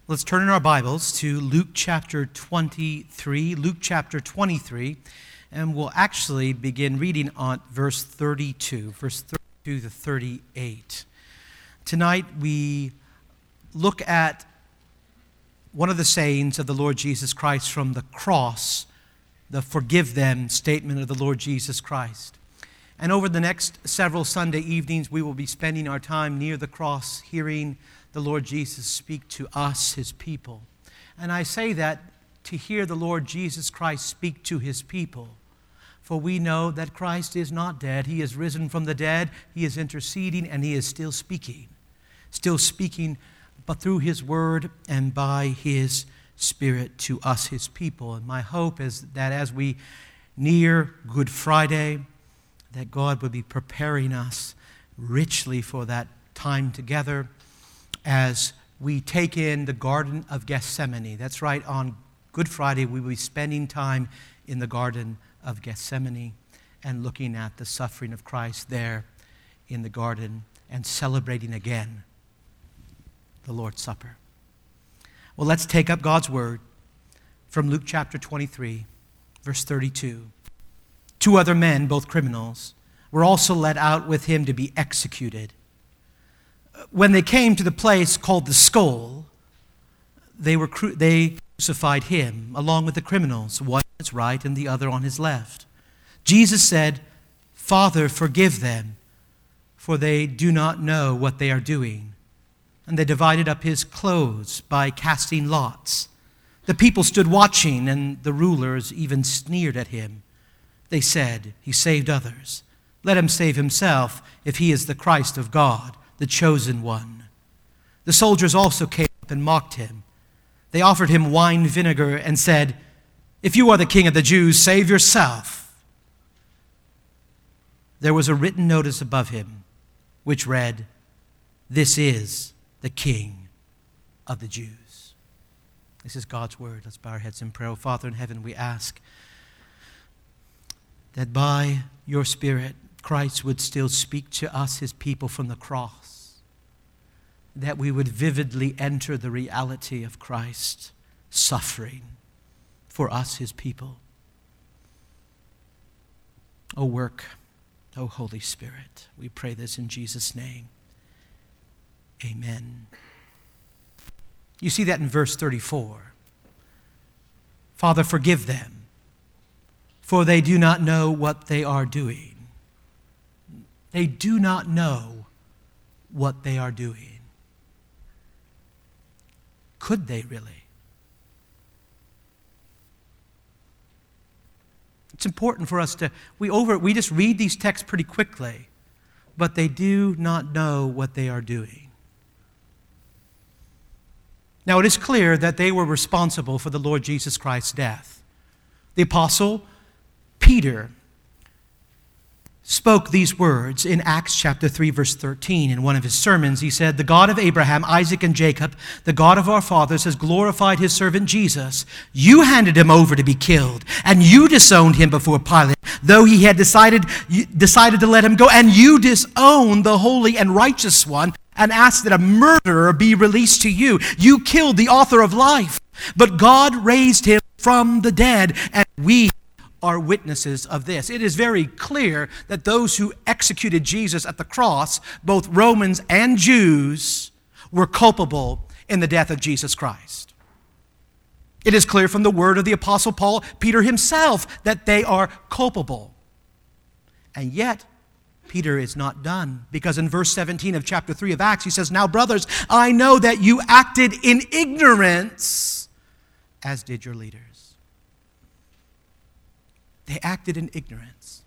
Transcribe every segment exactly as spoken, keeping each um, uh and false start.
Let's turn in our Bibles to Luke chapter twenty-three, Luke chapter twenty-three, and we'll actually begin reading on verse thirty-two, verse thirty-two to thirty-eight. Tonight we look at one of the sayings of the Lord Jesus Christ from the cross, the forgive them statement of the Lord Jesus Christ. And over the next several Sunday evenings, we will be spending our time near the cross, hearing the Lord Jesus speak to us, His people. And I say that to hear the Lord Jesus Christ speak to His people. For we know that Christ is not dead. He is risen from the dead. He is interceding, and He is still speaking. Still speaking, but through His Word and by His Spirit to us, His people. And my hope is that as we near Good Friday, that God would be preparing us richly for that time together as we take in the Garden of Gethsemane. That's right, on Good Friday we will be spending time in the Garden of Gethsemane and looking at the suffering of Christ there in the garden and celebrating again the Lord's Supper. Well, let's take up God's Word from Luke chapter twenty-three, verse thirty-two. Two other men, both criminals, were also led out with him to be executed. When they came to the place called the Skull, they were cru- they crucified him along with the criminals, one on his right and the other on his left. Jesus said, "Father, forgive them, for they do not know what they are doing." And they divided up his clothes by casting lots. The people stood watching, and the rulers even sneered at him. They said, "He saved others. Let him save himself if he is the Christ of God, the chosen one." The soldiers also came up and mocked him. They offered him wine vinegar and said, "If you are the king of the Jews, save yourself." There was a written notice above him, which read, "This is the King of the Jews." This is God's Word. Let's bow our heads in prayer. Oh, Father in heaven, we ask that by your Spirit, Christ would still speak to us, His people, from the cross, that we would vividly enter the reality of Christ's suffering for us, His people. O work, O Holy Spirit, we pray this in Jesus' name. Amen. You see that in verse thirty-four. Father, forgive them, for they do not know what they are doing. They do not know what they are doing. Could they really? It's important for us to, we over we just read these texts pretty quickly, but they do not know what they are doing. Now it is clear that they were responsible for the Lord Jesus Christ's death. The apostle Peter spoke these words in Acts chapter three, verse thirteen. In one of his sermons, he said, "The God of Abraham, Isaac, and Jacob, the God of our fathers, has glorified His servant Jesus. You handed Him over to be killed, and you disowned Him before Pilate, though He had decided, decided to let Him go. And you disowned the Holy and Righteous One and asked that a murderer be released to you. You killed the author of life, but God raised Him from the dead, and we are witnesses of this." It is very clear that those who executed Jesus at the cross, both Romans and Jews, were culpable in the death of Jesus Christ. It is clear from the word of the Apostle Paul, Peter himself, that they are culpable. And yet, Peter is not done, because in verse seventeen of chapter three of Acts, he says, "Now, brothers, I know that you acted in ignorance, as did your leaders." They acted in ignorance.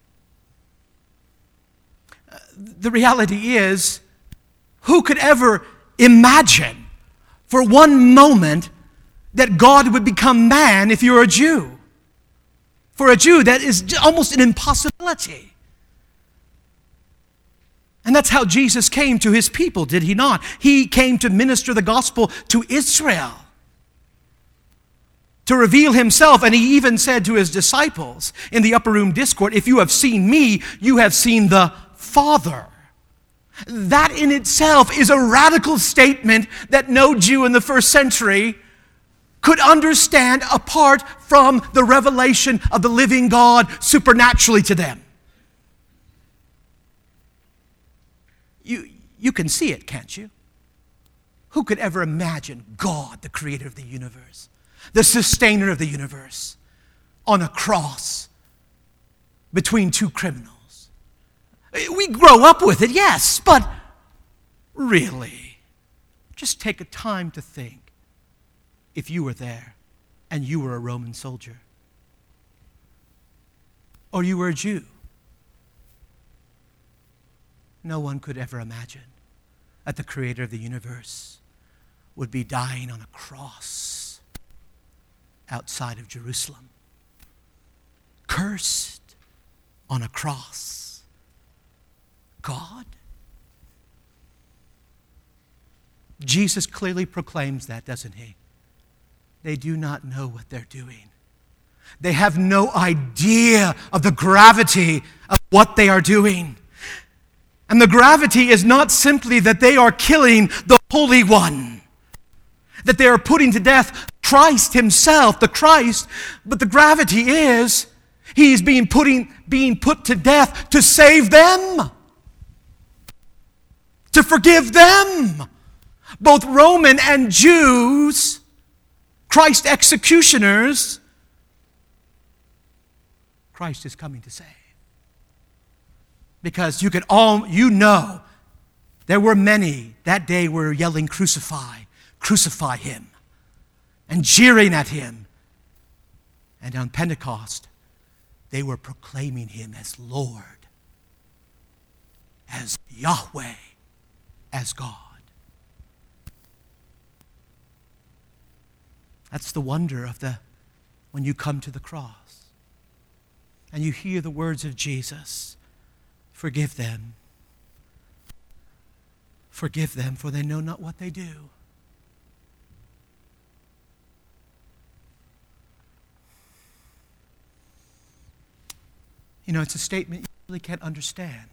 Uh, the reality is, who could ever imagine for one moment that God would become man if you're a Jew? For a Jew, that is almost an impossibility. And that's how Jesus came to His people, did He not? He came to minister the gospel to Israel, to reveal Himself. And He even said to His disciples in the upper room discourse, "If you have seen me, you have seen the Father." That in itself is a radical statement that no Jew in the first century could understand apart from the revelation of the living God supernaturally to them. You, you can see it, can't you? Who could ever imagine God, the creator of the universe, the sustainer of the universe, on a cross between two criminals? We grow up with it, yes, but really, just take a time to think if you were there and you were a Roman soldier or you were a Jew. No one could ever imagine that the creator of the universe would be dying on a cross outside of Jerusalem. Cursed on a cross. God? Jesus clearly proclaims that, doesn't he? They do not know what they're doing. They have no idea of the gravity of what they are doing. And the gravity is not simply that they are killing the Holy One, that they are putting to death Christ himself, the Christ, but the gravity is he's being, putting, being put to death to save them, to forgive them. Both Roman and Jews, Christ executioners, Christ is coming to save. Because you could all, you know, there were many that day were yelling, crucify, crucify him, and jeering at him. And on Pentecost, they were proclaiming him as Lord, as Yahweh, as God. That's the wonder of the, when you come to the cross and you hear the words of Jesus. Forgive them. Forgive them, for they know not what they do. You know, it's a statement you really can't understand.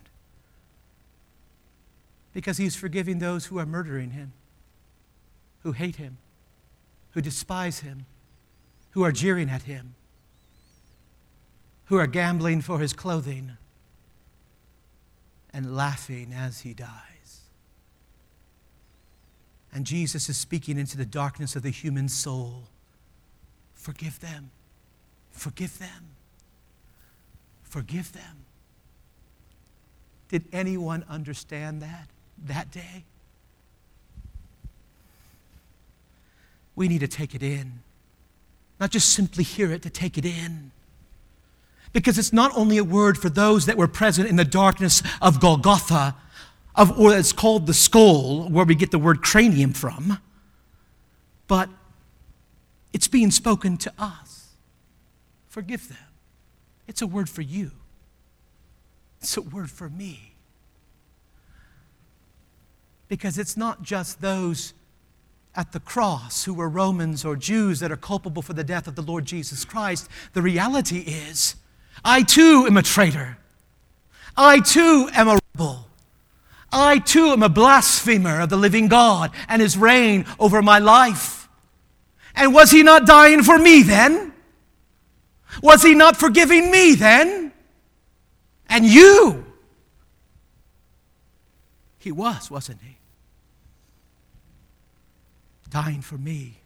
Because he's forgiving those who are murdering him, who hate him, who despise him, who are jeering at him, who are gambling for his clothing, and laughing as he dies. And Jesus is speaking into the darkness of the human soul. Forgive them. Forgive them. Forgive them. Did anyone understand that that day? We need to take it in. Not just simply hear it, to take it in. Because it's not only a word for those that were present in the darkness of Golgotha, of, or it's called the skull, where we get the word cranium from, but it's being spoken to us. Forgive them. It's a word for you. It's a word for me. Because it's not just those at the cross who were Romans or Jews that are culpable for the death of the Lord Jesus Christ. The reality is, I too am a traitor. I too am a rebel. I too am a blasphemer of the living God and his reign over my life. And was he not dying for me then? Was he not forgiving me then? And you? He was, wasn't he? Dying for me.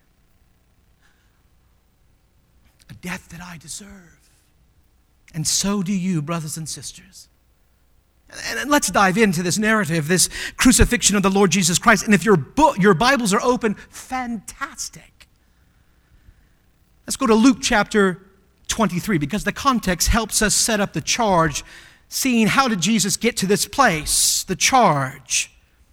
A death that I deserve. And so do you, brothers and sisters. And let's dive into this narrative, this crucifixion of the Lord Jesus Christ. And if your book, your Bibles are open, fantastic. Let's go to Luke chapter twenty-three, because the context helps us set up the charge, seeing how did Jesus get to this place, the charge.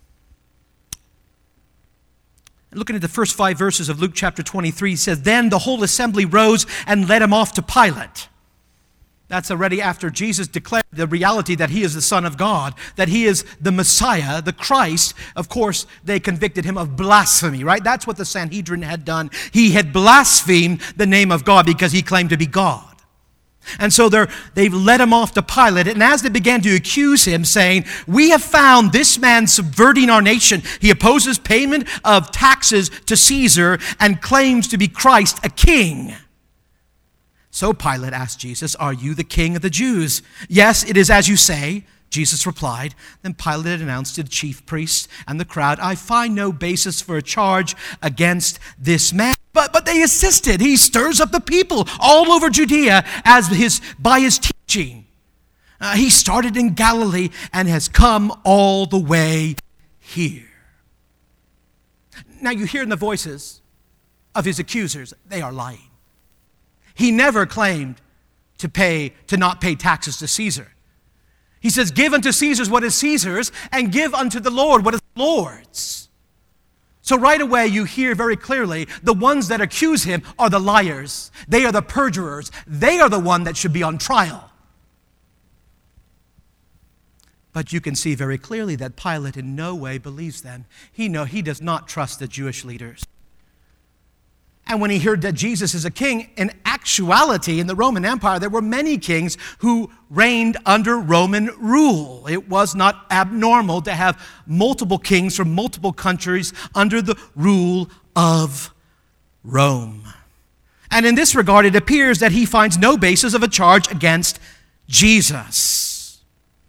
Looking at the first five verses of Luke chapter twenty-three, he says, "Then the whole assembly rose and led him off to Pilate." That's already after Jesus declared the reality that he is the Son of God, that he is the Messiah, the Christ. Of course, they convicted him of blasphemy, right? That's what the Sanhedrin had done. He had blasphemed the name of God because he claimed to be God. And so they're, they've led him off to Pilate. And as they began to accuse him, saying, "We have found this man subverting our nation. He opposes payment of taxes to Caesar and claims to be Christ, a king." So Pilate asked Jesus, "Are you the king of the Jews?" "Yes, it is as you say," Jesus replied. Then Pilate announced to the chief priests and the crowd, "I find no basis for a charge against this man." But, but they insisted. He stirs up the people all over Judea as his, by his teaching. Uh, he started in Galilee and has come all the way here. Now you hear in the voices of his accusers, they are lying. He never claimed to pay, to not pay taxes to Caesar. He says, "Give unto Caesar's what is Caesar's, and give unto the Lord what is the Lord's." So right away you hear very clearly the ones that accuse him are the liars. They are the perjurers. They are the one that should be on trial. But you can see very clearly that Pilate in no way believes them. He know he does not trust the Jewish leaders. And when he heard that Jesus is a king, in actuality, in the Roman Empire, there were many kings who reigned under Roman rule. It was not abnormal to have multiple kings from multiple countries under the rule of Rome. And in this regard, it appears that he finds no basis of a charge against Jesus.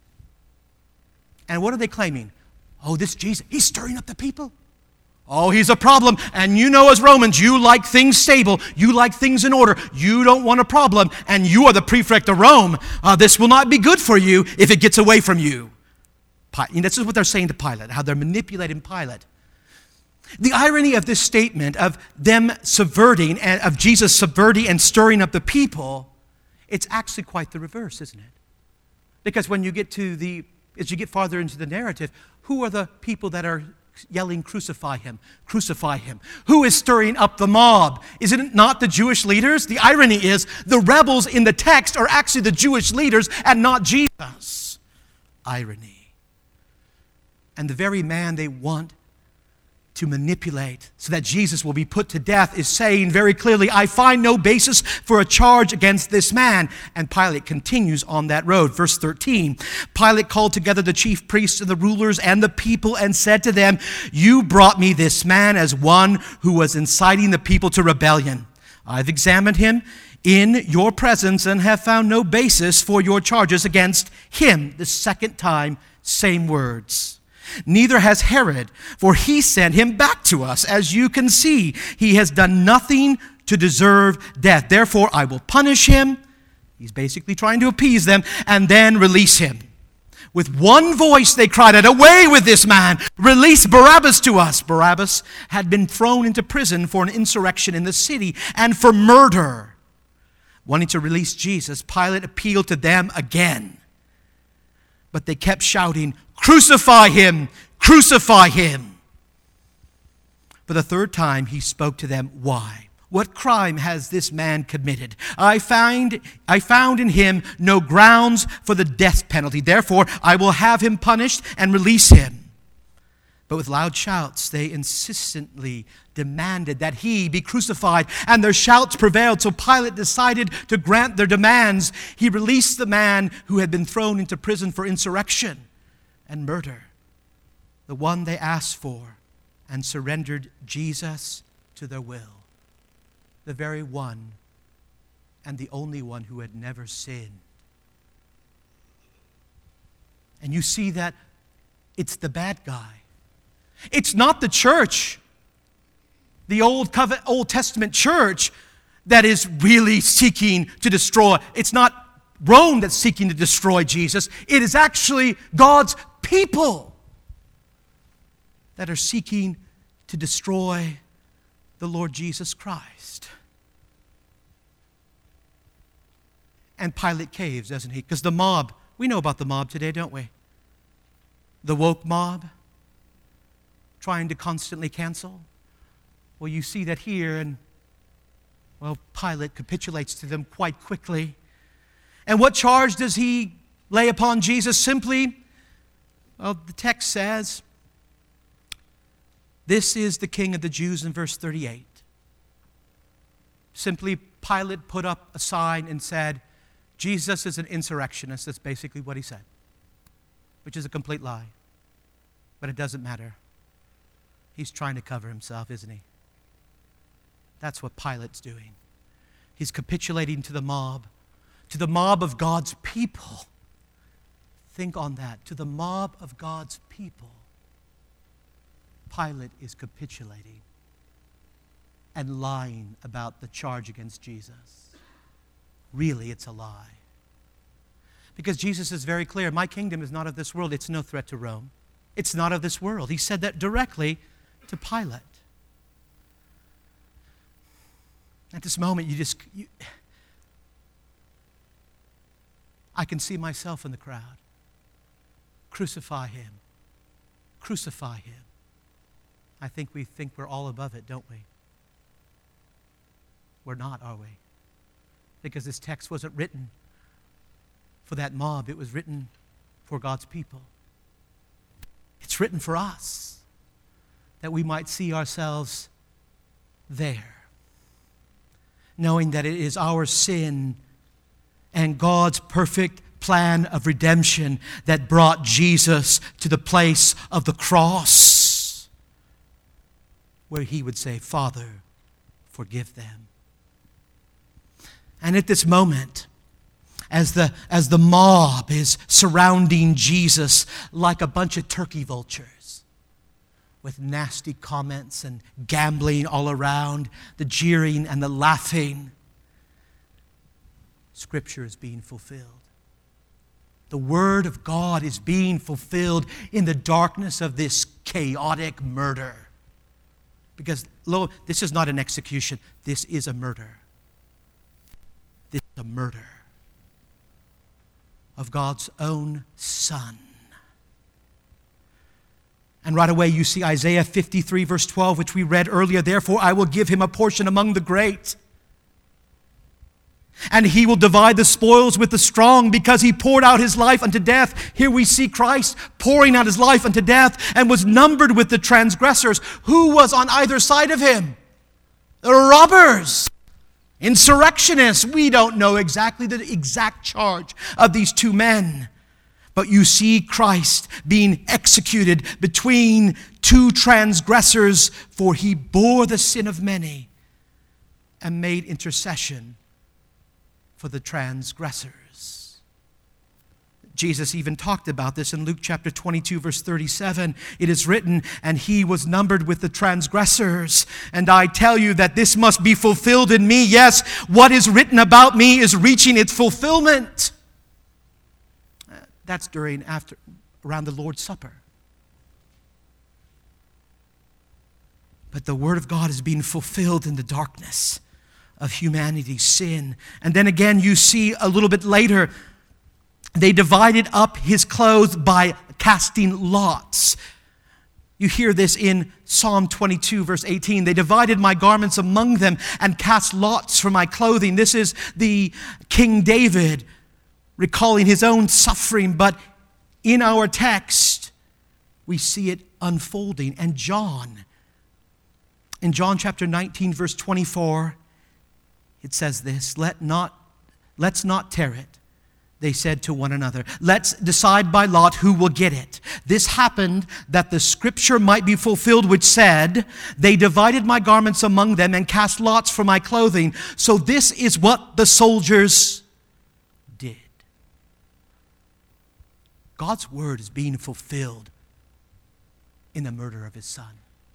And what are they claiming? Oh, this Jesus, he's stirring up the people. Oh, he's a problem. And you know, as Romans, you like things stable. You like things in order. You don't want a problem. And you are the prefect of Rome. Uh, this will not be good for you if it gets away from you. And this is what they're saying to Pilate, how they're manipulating Pilate. The irony of this statement of them subverting, and of Jesus subverting and stirring up the people, it's actually quite the reverse, isn't it? Because when you get to the, as you get farther into the narrative, who are the people that are yelling, "Crucify him, crucify him"? Who is stirring up the mob? Is it not the Jewish leaders? The irony is the rebels in the text are actually the Jewish leaders and not Jesus. Irony. And the very man they want to manipulate so that Jesus will be put to death is saying very clearly, "I find no basis for a charge against this man." And Pilate continues on that road. Verse thirteen, Pilate called together the chief priests and the rulers and the people and said to them, "You brought me this man as one who was inciting the people to rebellion. I've examined him in your presence and have found no basis for your charges against him." The second time, same words. "Neither has Herod, for he sent him back to us. As you can see, he has done nothing to deserve death. Therefore, I will punish him." He's basically trying to appease them, "and then release him." With one voice they cried out, "Away with this man! Release Barabbas to us!" Barabbas had been thrown into prison for an insurrection in the city and for murder. Wanting to release Jesus, Pilate appealed to them again. But they kept shouting, "Crucify him! Crucify him!" For the third time he spoke to them, "Why? What crime has this man committed? I find, I found in him no grounds for the death penalty. Therefore, I will have him punished and release him." But with loud shouts, they insistently demanded that he be crucified, and their shouts prevailed. So Pilate decided to grant their demands. He released the man who had been thrown into prison for insurrection and murder, the one they asked for, and surrendered Jesus to their will, the very one and the only one who had never sinned. And you see that it's the bad guy. It's not the church, the Old Covenant, Old Testament church, that is really seeking to destroy. It's not Rome that's seeking to destroy Jesus. It is actually God's people that are seeking to destroy the Lord Jesus Christ. And Pilate caves, doesn't he? Because the mob, we know about the mob today, don't we? The woke mob, trying to constantly cancel. Well, you see that here, and, well, Pilate capitulates to them quite quickly. And what charge does he lay upon Jesus? Simply, well, the text says, "This is the King of the Jews," in verse thirty-eight. Simply, Pilate put up a sign and said, Jesus is an insurrectionist. That's basically what he said, which is a complete lie. But it doesn't matter. He's trying to cover himself, isn't he? That's what Pilate's doing. He's capitulating to the mob, to the mob of God's people. Think on that. To the mob of God's people, Pilate is capitulating and lying about the charge against Jesus. Really, it's a lie. Because Jesus is very clear, my kingdom is not of this world. It's no threat to Rome. It's not of this world. He said that directly to Pilate. At this moment, you just, you, I can see myself in the crowd. Crucify him. Crucify him. I think we think we're all above it, don't we? We're not, are we? Because this text wasn't written for that mob. It was written for God's people. It's written for us, that we might see ourselves there, knowing that it is our sin and God's perfect plan of redemption that brought Jesus to the place of the cross, where he would say, Father, forgive them. And at this moment, as the, as the mob is surrounding Jesus like a bunch of turkey vultures, with nasty comments and gambling all around, the jeering and the laughing, Scripture is being fulfilled. The Word of God is being fulfilled in the darkness of this chaotic murder. Because, lo, this is not an execution. This is a murder. This is a murder of God's own Son. And right away you see Isaiah fifty-three verse twelve, which we read earlier. Therefore I will give him a portion among the great, and he will divide the spoils with the strong, because he poured out his life unto death. Here we see Christ pouring out his life unto death, and was numbered with the transgressors. Who was on either side of him? The robbers, insurrectionists. We don't know exactly the exact charge of these two men. But you see Christ being executed between two transgressors, for he bore the sin of many and made intercession for the transgressors. Jesus even talked about this in Luke chapter twenty-two, verse thirty-seven. It is written, and he was numbered with the transgressors. And I tell you that this must be fulfilled in me. Yes, what is written about me is reaching its fulfillment. That's during, after, around the Lord's Supper. But the Word of God is being fulfilled in the darkness of humanity's sin. And then again, you see a little bit later, they divided up his clothes by casting lots. You hear this in Psalm twenty-two, verse eighteen. They divided my garments among them and cast lots for my clothing. This is the King David recalling his own suffering, but in our text, we see it unfolding. And John, in John chapter nineteen, verse twenty-four, it says this, Let not, let's not tear it, they said to one another. Let's decide by lot who will get it. This happened that the scripture might be fulfilled, which said, they divided my garments among them and cast lots for my clothing. So this is what the soldiers did. God's word is being fulfilled in the murder of his Son.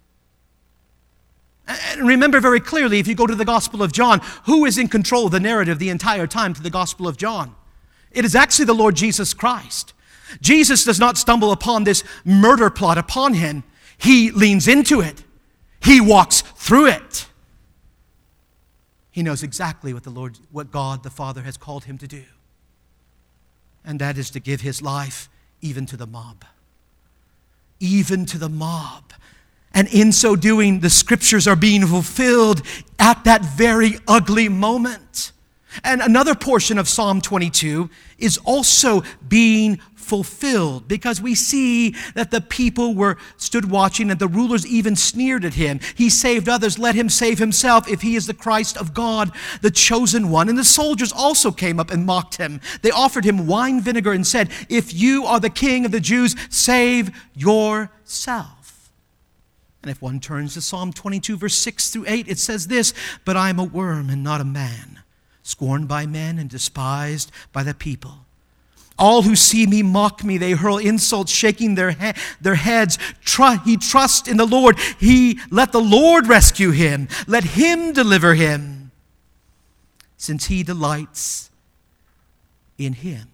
And remember very clearly, if you go to the Gospel of John, who is in control of the narrative the entire time to the Gospel of John? It is actually the Lord Jesus Christ. Jesus does not stumble upon this murder plot upon him. He leans into it. He walks through it. He knows exactly what the Lord, what God the Father has called him to do. And that is to give his life even to the mob. Even to the mob. And in so doing, the scriptures are being fulfilled at that very ugly moment. And another portion of Psalm twenty-two is also being fulfilled, because we see that the people were stood watching and the rulers even sneered at him. He saved others, let him save himself if he is the Christ of God, the chosen one. And the soldiers also came up and mocked him. They offered him wine vinegar and said, "If you are the king of the Jews, save yourself." And if one turns to Psalm twenty-two, verse six through eight, it says this, "But I am a worm and not a man, scorned by men and despised by the people. All who see me mock me. They hurl insults, shaking their, he- their heads. Tr- he trusts in the Lord. He let the Lord rescue him. Let him deliver him, since he delights in him."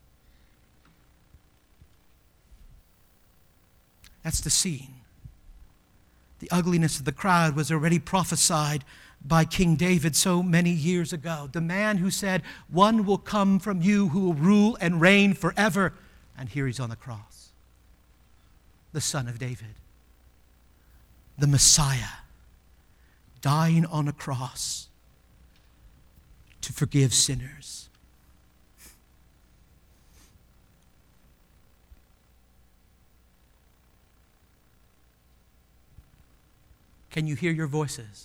That's the scene. The ugliness of the crowd was already prophesied by King David so many years ago. The man who said, "One will come from you who will rule and reign forever." And here he's on the cross. The Son of David. The Messiah. Dying on a cross to forgive sinners. Can you hear your voices?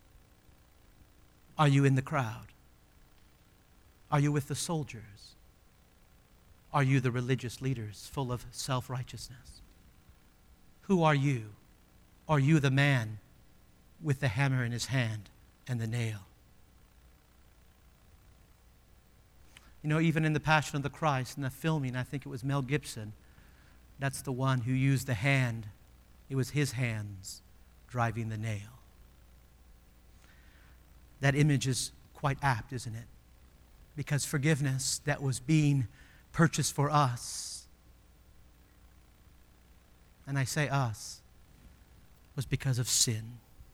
Are you in the crowd? Are you with the soldiers? Are you the religious leaders full of self-righteousness? Who are you? Are you the man with the hammer in his hand and the nail? You know, even in The Passion of the Christ, in the filming, I think it was Mel Gibson, that's the one who used the hand. It was his hands driving the nail. That image is quite apt, isn't it? Because forgiveness that was being purchased for us, and I say us, was because of sin.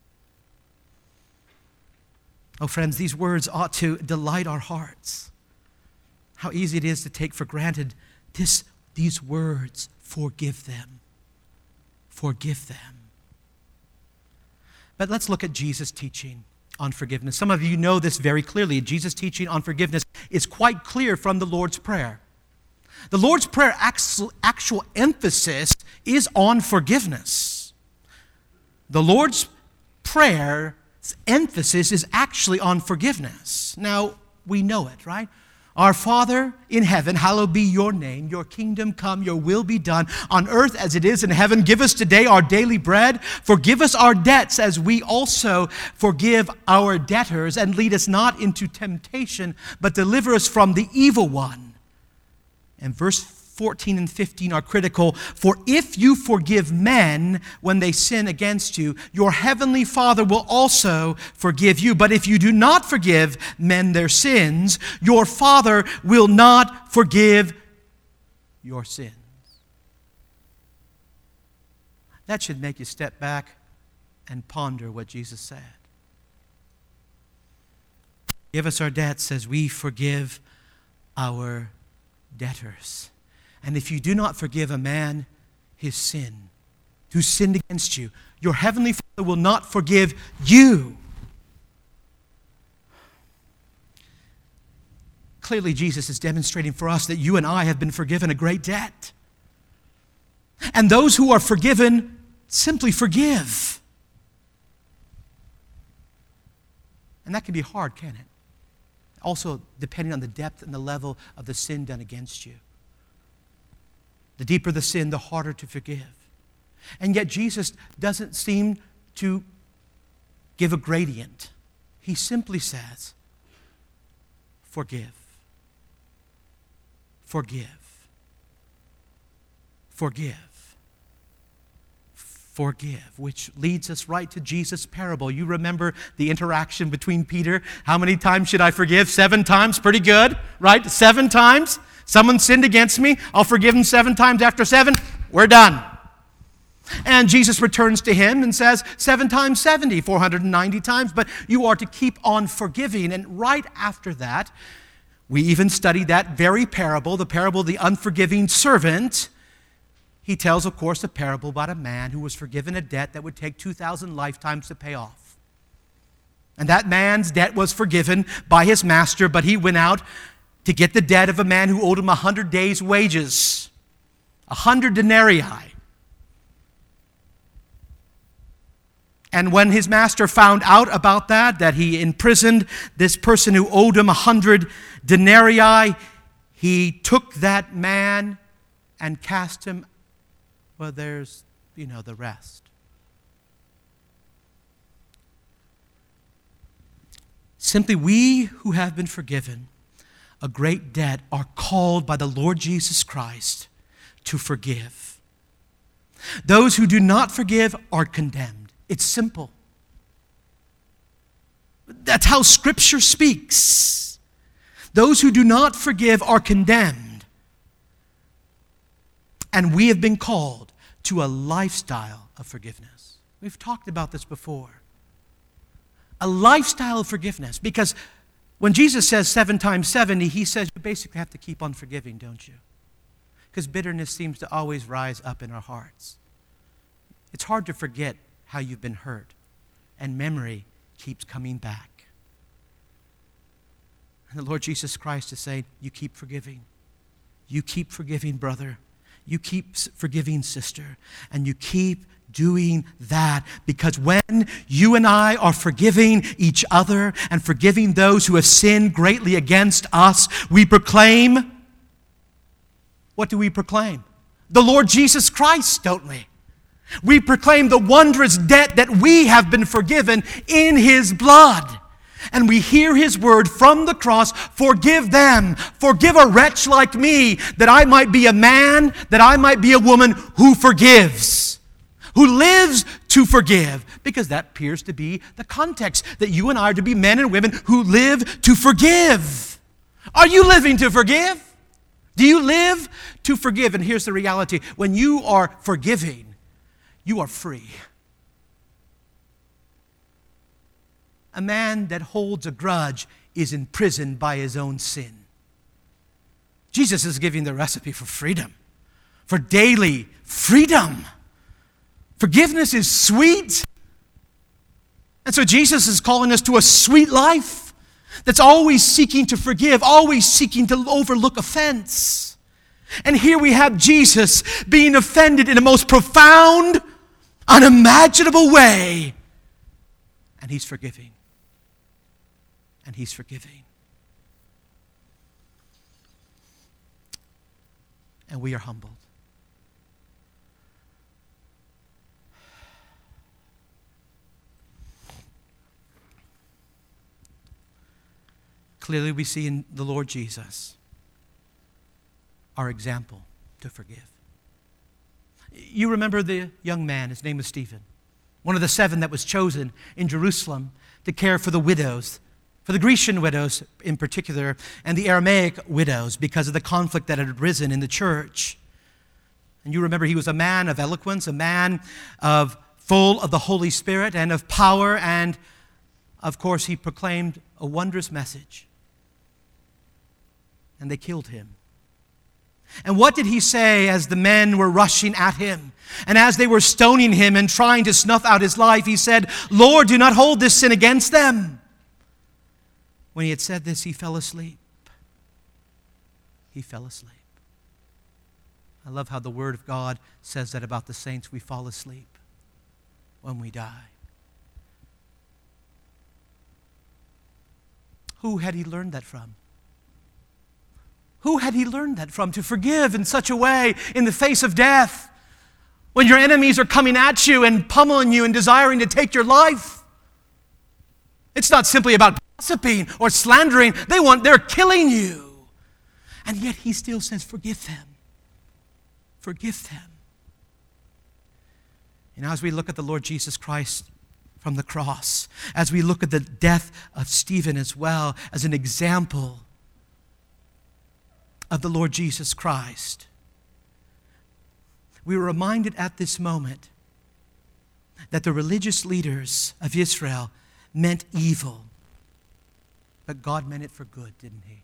Oh, friends, these words ought to delight our hearts. How easy it is to take for granted this, these words, forgive them. Forgive them. But let's look at Jesus' teaching on forgiveness. Some of you know this very clearly. Jesus' teaching on forgiveness is quite clear from the Lord's Prayer. The Lord's Prayer actual, actual emphasis is on forgiveness. The Lord's Prayer's emphasis is actually on forgiveness. Now, we know it, right? Our Father in heaven, hallowed be your name. Your kingdom come, your will be done on earth as it is in heaven. Give us today our daily bread. Forgive us our debts as we also forgive our debtors. And lead us not into temptation, but deliver us from the evil one. And verse fourteen and fifteen are critical. For if you forgive men when they sin against you, your heavenly Father will also forgive you. But if you do not forgive men their sins, your Father will not forgive your sins. That should make you step back and ponder what Jesus said. Give us our debts as we forgive our debtors. And if you do not forgive a man his sin, who sinned against you, your heavenly Father will not forgive you. Clearly, Jesus is demonstrating for us that you and I have been forgiven a great debt. And those who are forgiven simply forgive. And that can be hard, can it? Also, depending on the depth and the level of the sin done against you. The deeper the sin, the harder to forgive. And yet Jesus doesn't seem to give a gradient. He simply says, forgive. Forgive. Forgive. Forgive. Which leads us right to Jesus' parable. You remember the interaction between Peter. How many times should I forgive? Seven times? Pretty good, right? Seven times? Someone sinned against me, I'll forgive him seven times. After seven, we're done. And Jesus returns to him and says, seven times seventy, four hundred ninety times, but you are to keep on forgiving. And right after that, we even studied that very parable, the parable of the unforgiving servant. He tells, of course, a parable about a man who was forgiven a debt that would take two thousand lifetimes to pay off. And that man's debt was forgiven by his master, but he went out to get the debt of a man who owed him a hundred days' wages. A hundred denarii. And when his master found out about that, that he imprisoned this person who owed him a hundred denarii, he took that man and cast him. Well, there's, you know, the rest. Simply, we who have been forgiven a great debt are called by the Lord Jesus Christ to forgive. Those who do not forgive are condemned. It's simple. That's how Scripture speaks. Those who do not forgive are condemned. And we have been called to a lifestyle of forgiveness. We've talked about this before. A lifestyle of forgiveness. Because when Jesus says seven times seventy, he says you basically have to keep on forgiving, don't you? Because bitterness seems to always rise up in our hearts. It's hard to forget how you've been hurt, and memory keeps coming back. And the Lord Jesus Christ is saying, you keep forgiving. You keep forgiving, brother. You keep forgiving, sister. And you keep doing that, because when you and I are forgiving each other and forgiving those who have sinned greatly against us, we proclaim, what do we proclaim? The Lord Jesus Christ, don't we? We proclaim the wondrous debt that we have been forgiven in His blood. And we hear His word from the cross, forgive them, forgive a wretch like me, that I might be a man, that I might be a woman who forgives, who lives to forgive, because that appears to be the context, that you and I are to be men and women who live to forgive. Are you living to forgive? Do you live to forgive? And here's the reality. When you are forgiving, you are free. A man that holds a grudge is imprisoned by his own sin. Jesus is giving the recipe for freedom, for daily freedom. Forgiveness is sweet. And so Jesus is calling us to a sweet life that's always seeking to forgive, always seeking to overlook offense. And here we have Jesus being offended in a most profound, unimaginable way. And He's forgiving. And He's forgiving. And we are humbled. Clearly we see in the Lord Jesus our example to forgive. You remember the young man, his name was Stephen, one of the seven that was chosen in Jerusalem to care for the widows, for the Grecian widows in particular, and the Aramaic widows, because of the conflict that had arisen in the church. And you remember he was a man of eloquence, a man of full of the Holy Spirit and of power, and of course he proclaimed a wondrous message. And they killed him. And what did he say as the men were rushing at him? And as they were stoning him and trying to snuff out his life, he said, Lord, do not hold this sin against them. When he had said this, he fell asleep. He fell asleep. I love how the Word of God says that about the saints. We fall asleep when we die. Who had he learned that from? Who had he learned that from, to forgive in such a way in the face of death, when your enemies are coming at you and pummeling you and desiring to take your life? It's not simply about gossiping or slandering. They want, they're killing you. And yet he still says, forgive them. Forgive them. And as we look at the Lord Jesus Christ from the cross, as we look at the death of Stephen as well as an example of the Lord Jesus Christ, we were reminded at this moment that the religious leaders of Israel meant evil, but God meant it for good, didn't He?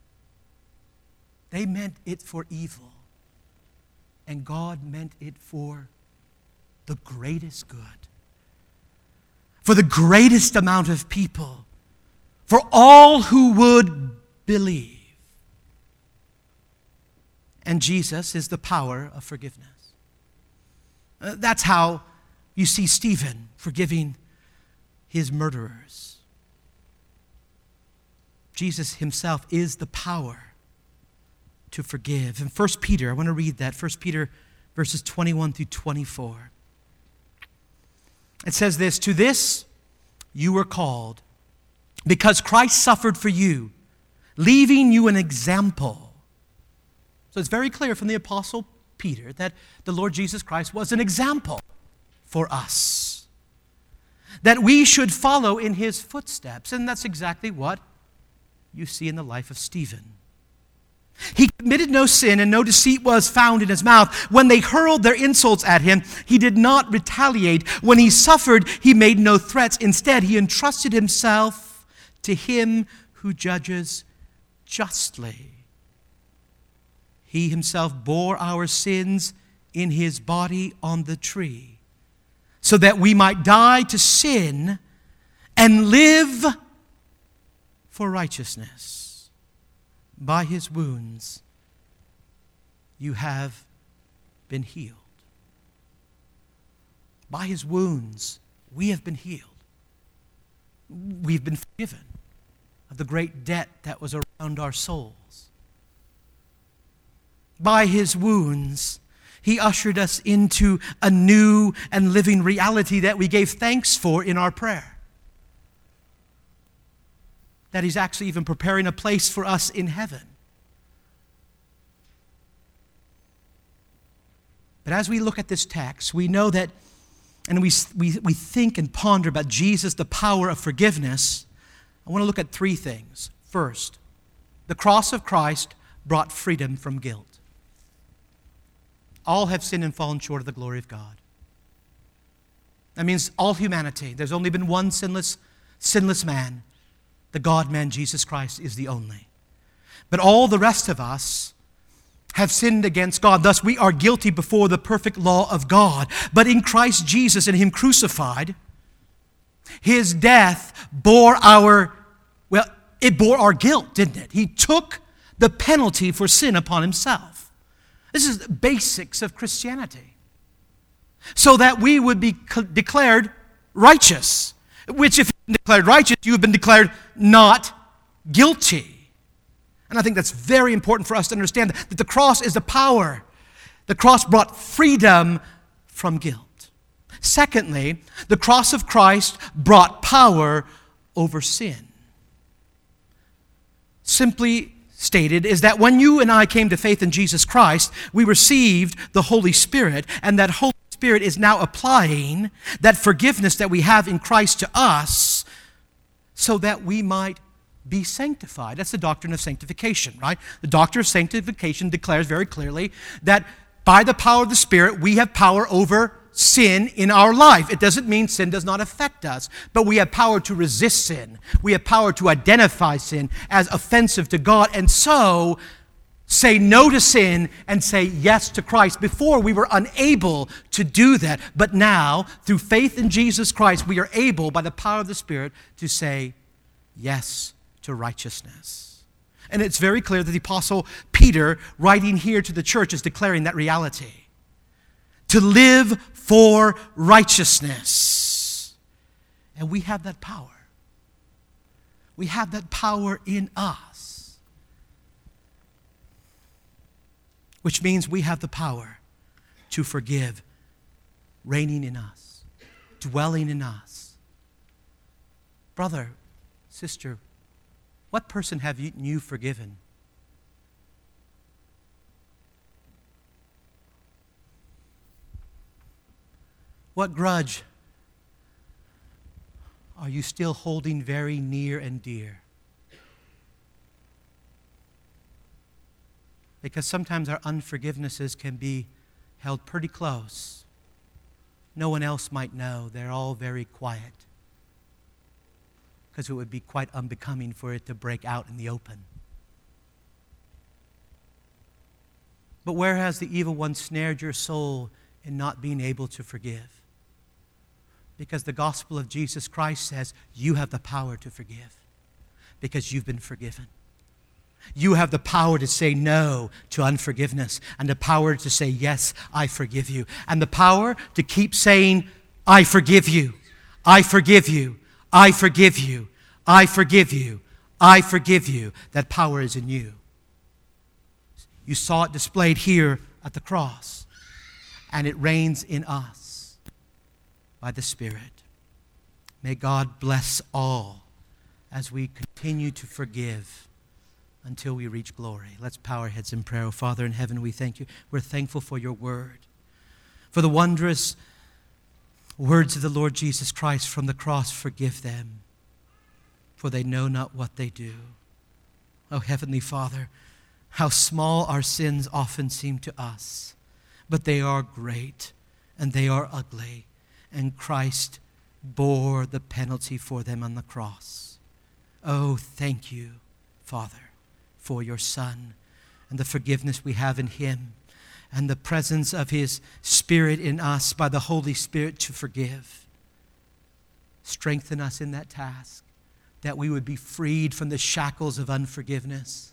They meant it for evil, and God meant it for the greatest good, for the greatest amount of people, for all who would believe. And Jesus is the power of forgiveness. Uh, that's how you see Stephen forgiving his murderers. Jesus himself is the power to forgive. In First Peter, I want to read that. First Peter verses twenty-one through twenty-four. It says this, "To this you were called, because Christ suffered for you, leaving you an example." So it's very clear from the Apostle Peter that the Lord Jesus Christ was an example for us, that we should follow in his footsteps. And that's exactly what you see in the life of Stephen. He committed no sin, and no deceit was found in his mouth. When they hurled their insults at him, he did not retaliate. When he suffered, he made no threats. Instead, he entrusted himself to him who judges justly. He himself bore our sins in his body on the tree, so that we might die to sin and live for righteousness. By his wounds you have been healed. By his wounds we have been healed. We've been forgiven of the great debt that was around our souls. By his wounds he ushered us into a new and living reality that we gave thanks for in our prayer. That he's actually even preparing a place for us in heaven. But as we look at this text, we know that, and we, we, we think and ponder about Jesus, the power of forgiveness. I want to look at three things. First, the cross of Christ brought freedom from guilt. All have sinned and fallen short of the glory of God. That means all humanity. There's only been one sinless, sinless man. The God-man, Jesus Christ, is the only. But all the rest of us have sinned against God. Thus, we are guilty before the perfect law of God. But in Christ Jesus and him crucified, his death bore our, well, it bore our guilt, didn't it? He took the penalty for sin upon himself. This is the basics of Christianity. So that we would be declared righteous. Which, if you've been declared righteous, you have been declared not guilty. And I think that's very important for us to understand that the cross is the power. The cross brought freedom from guilt. Secondly, the cross of Christ brought power over sin. Simply stated is that when you and I came to faith in Jesus Christ, we received the Holy Spirit, and that Holy Spirit is now applying that forgiveness that we have in Christ to us so that we might be sanctified. That's the doctrine of sanctification, right? The doctrine of sanctification declares very clearly that by the power of the Spirit, we have power over sin in our life. It doesn't mean sin does not affect us, but we have power to resist sin. We have power to identify sin as offensive to God, and so say no to sin and say yes to Christ. Before, we were unable to do that. But now, through faith in Jesus Christ, we are able, by the power of the Spirit, to say yes to righteousness. And it's very clear that the Apostle Peter, writing here to the church, is declaring that reality. To live for righteousness. And we have that power. We have that power in us. Which means we have the power to forgive, reigning in us, dwelling in us. Brother, sister, what person have you, you forgiven? What grudge are you still holding very near and dear? Because sometimes our unforgivenesses can be held pretty close. No one else might know. They're all very quiet. Because it would be quite unbecoming for it to break out in the open. But where has the evil one snared your soul in not being able to forgive? Because the gospel of Jesus Christ says you have the power to forgive. Because you've been forgiven. You have the power to say no to unforgiveness and the power to say, yes, I forgive you. And the power to keep saying, I forgive you, I forgive you, I forgive you, I forgive you, I forgive you. That power is in you. You saw it displayed here at the cross, and it reigns in us by the Spirit. May God bless all as we continue to forgive until we reach glory. Let's bow our heads in prayer. Oh, Father in heaven, we thank you. We're thankful for your word, for the wondrous words of the Lord Jesus Christ from the cross. Forgive them, for they know not what they do. Oh, Heavenly Father, how small our sins often seem to us, but they are great and they are ugly, and Christ bore the penalty for them on the cross. Oh, thank you, Father, for your Son and the forgiveness we have in him and the presence of his Spirit in us by the Holy Spirit to forgive. Strengthen us in that task, that we would be freed from the shackles of unforgiveness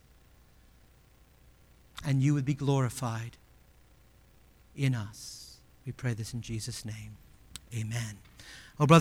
and you would be glorified in us. We pray this in Jesus' name. Amen.